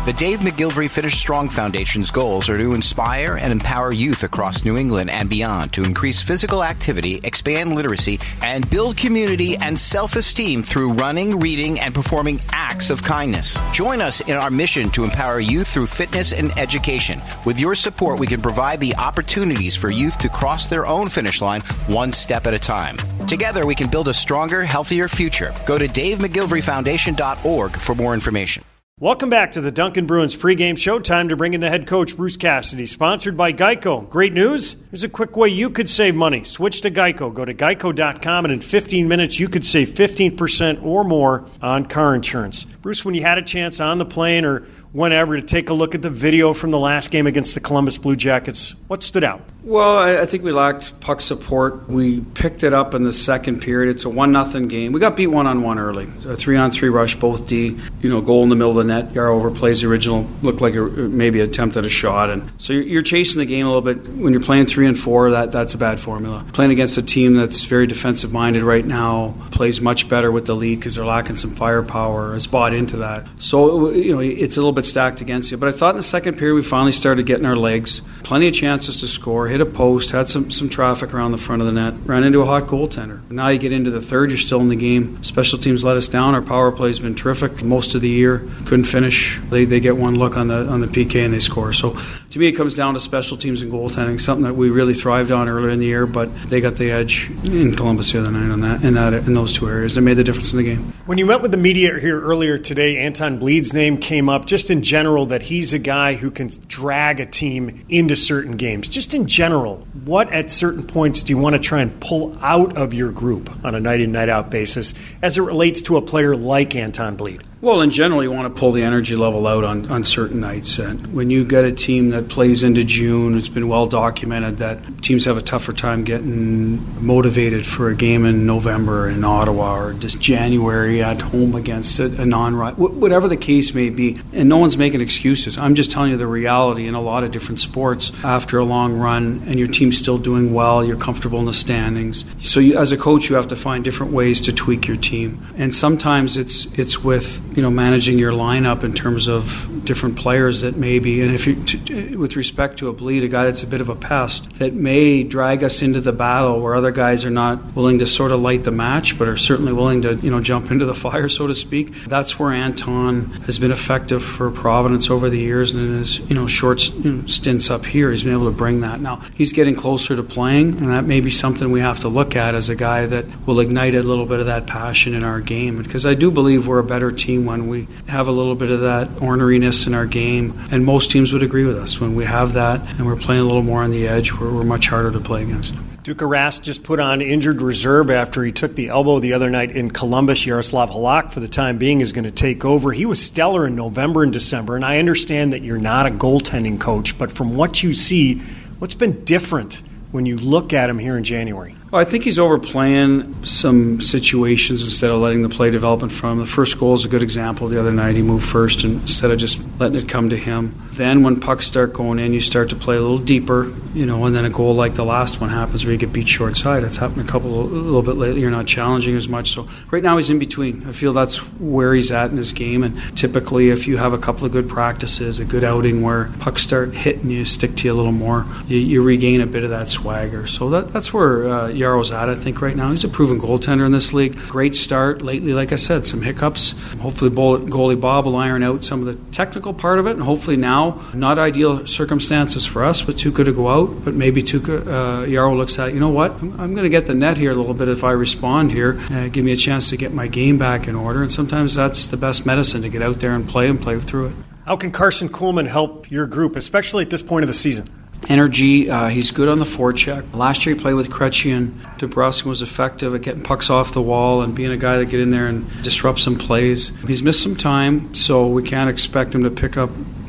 The Dave McGilvery Finish Strong Foundation's goals are to inspire and empower youth across New England and beyond to increase physical activity, expand literacy, and build community and self-esteem through running, reading, and performing acts of kindness. Join us in our mission to empower youth through fitness and education. With your support, we can provide the opportunities for youth to cross their own finish line one step at a time. Together, we can build a stronger, healthier future. Go to DaveMcGilveryFoundation.org for more information. Welcome back to the Duncan Bruins pregame show. Time to bring in the head coach, Bruce Cassidy, sponsored by Geico. Great news. Here's a quick way you could save money. Switch to Geico. Go to geico.com, and in 15 minutes, you could save 15% or more on car insurance. Bruce, when you had a chance on the plane or whenever to take a look at the video from the last game against the Columbus Blue Jackets, what stood out? Well, I think we lacked puck support. We picked it up in the second period. It's a 1-0 game. We got beat 1-on-1 early. A 3-on-3 rush, both D. Goal in the middle of the net. Yarrow overplays the original. Looked like maybe attempted a shot. And so you're chasing the game a little bit. When you're playing 3 and 4, that's a bad formula. Playing against a team that's very defensive-minded right now, plays much better with the lead because they're lacking some firepower, has bought into that. So, it's a little bit stacked against you. But I thought in the second period we finally started getting our legs. Plenty of chances to score. Hit a post, had some traffic around the front of the net, ran into a hot goaltender. Now you get into the third, you're still in the game. Special teams let us down. Our power play has been terrific most of the year. Couldn't finish. They get one look on the PK and they score. So to me it comes down to special teams and goaltending, something that we really thrived on earlier in the year, but they got the edge in Columbus the other night on that in those two areas. They made the difference in the game. When you met with the media here earlier today, Anton Bleed's name came up just in general, that he's a guy who can drag a team into certain games. Just in general, what at certain points do you want to try and pull out of your group on a night-in, night-out basis as it relates to a player like Anton Bleed? Well, in general, you want to pull the energy level out on certain nights. And when you get a team that plays into June, it's been well documented that teams have a tougher time getting motivated for a game in November in Ottawa or just January at home against a non-rival, whatever the case may be. And no one's making excuses. I'm just telling you the reality in a lot of different sports. After a long run and your team's still doing well, you're comfortable in the standings. So as a coach, you have to find different ways to tweak your team. And sometimes it's with managing your lineup in terms of different players that maybe, and if you, with respect to a Bleed, a guy that's a bit of a pest, that may drag us into the battle where other guys are not willing to sort of light the match, but are certainly willing to, jump into the fire, so to speak. That's where Anton has been effective for Providence over the years, and in his, short stints up here, he's been able to bring that. Now, he's getting closer to playing, and that may be something we have to look at as a guy that will ignite a little bit of that passion in our game, because I do believe we're a better team when we have a little bit of that orneriness in our game, and most teams would agree with us. When we have that and we're playing a little more on the edge, we're much harder to play against. Tuukka Rask just put on injured reserve after he took the elbow the other night in Columbus. Yaroslav Halak, for the time being, is going to take over. He was stellar in November and December, and I understand that you're not a goaltending coach, but from what you see, what's been different when you look at him here in January? Well, I think he's overplaying some situations instead of letting the play develop in front of him. The first goal is a good example. The other night he moved first instead of just letting it come to him. Then when pucks start going in, you start to play a little deeper, and then a goal like the last one happens where you get beat short side. It's happened a little bit lately. You're not challenging as much. So right now he's in between. I feel that's where he's at in his game. And typically if you have a couple of good practices, a good outing where pucks start hitting you, stick to you a little more, you regain a bit of that swagger. So that's where Yarrow's at, I think, right now. He's a proven goaltender in this league. Great start lately, like I said, some hiccups. Hopefully goalie Bob will iron out some of the technical part of it, and hopefully now, not ideal circumstances for us with Tuukka to go out, but maybe Yarrow looks at, you know what, I'm going to get the net here a little bit if I respond here, give me a chance to get my game back in order, and sometimes that's the best medicine, to get out there and play through it. How can Carson Kuhlman help your group, especially at this point of the season? Energy, he's good on the forecheck. Last year he played with Krejci, and DeBrusk was effective at getting pucks off the wall and being a guy that get in there and disrupt some plays. He's missed some time, so we can't expect him to pick up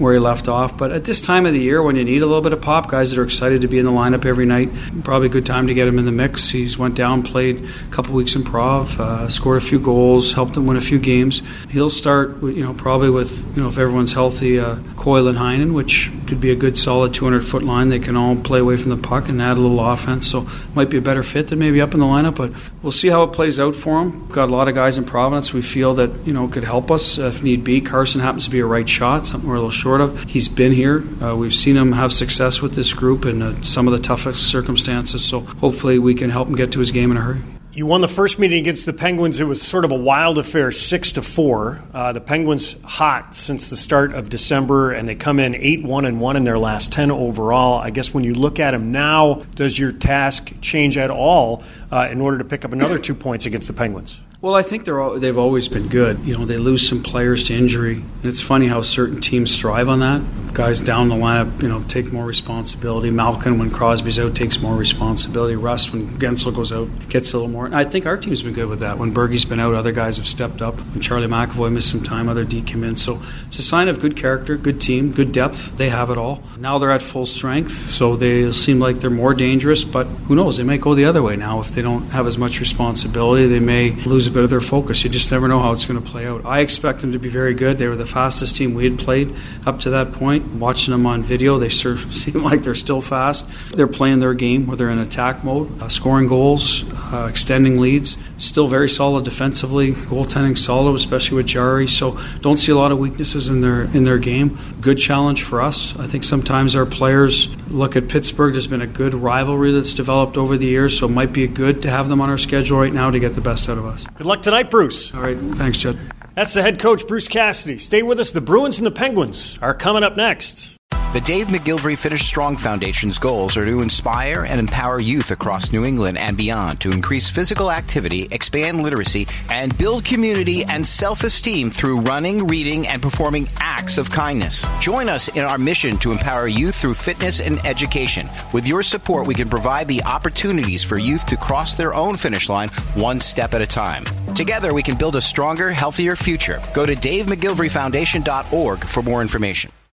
where he left off. But at this time of the year, when you need a little bit of pop, guys that are excited to be in the lineup every night, probably a good time to get him in the mix. He's went down, played a couple weeks in Prov, scored a few goals, helped them win a few games. He'll start, probably with, if everyone's healthy, Coyle and Heinen, which could be a good solid 200-foot line. They can all play away from the puck and add a little offense, so might be a better fit than maybe up in the lineup, but we'll see how it plays out for him. Got a lot of guys in Providence we feel that, could help us if need be. Carson happens to be a right shot, something we're a little short of. He's been here. We've seen him have success with this group in some of the toughest circumstances, so hopefully we can help him get to his game in a hurry. You won the first meeting against the Penguins. It was sort of a wild affair, 6-4. The Penguins hot since the start of December, and they come in 8-1-1 in their last 10 overall. I guess when you look at them now, does your task change at all in order to pick up another 2 points against the Penguins? Well, I think they've always been good. They lose some players to injury. And it's funny how certain teams thrive on that. Guys down the lineup, take more responsibility. Malkin, when Crosby's out, takes more responsibility. Russ, when Gensel goes out, gets a little more. And I think our team's been good with that. When Bergey's been out, other guys have stepped up. When Charlie McAvoy missed some time, other D came in. So it's a sign of good character, good team, good depth. They have it all. Now they're at full strength, so they seem like they're more dangerous. But who knows? They might go the other way now. If they don't have as much responsibility, they may lose a bit of their focus. You just never know how it's going to play out. I expect them to be very good. They were the fastest team we had played up to that point. Watching them on video, they seem like they're still fast. They're playing their game where they're in attack mode, scoring goals, extending leads. Still very solid defensively. Goaltending solid, especially with Jari. So don't see a lot of weaknesses in their game. Good challenge for us. I think sometimes our players look at Pittsburgh. There's been a good rivalry that's developed over the years, so it might be good to have them on our schedule right now to get the best out of us. Good luck tonight, Bruce. All right. Thanks, Judd. That's the head coach, Bruce Cassidy. Stay with us. The Bruins and the Penguins are coming up next. The Dave McGilvery Finish Strong Foundation's goals are to inspire and empower youth across New England and beyond to increase physical activity, expand literacy, and build community and self-esteem through running, reading, and performing acts of kindness. Join us in our mission to empower youth through fitness and education. With your support, we can provide the opportunities for youth to cross their own finish line one step at a time. Together, we can build a stronger, healthier future. Go to DaveMcGilveryFoundation.org for more information.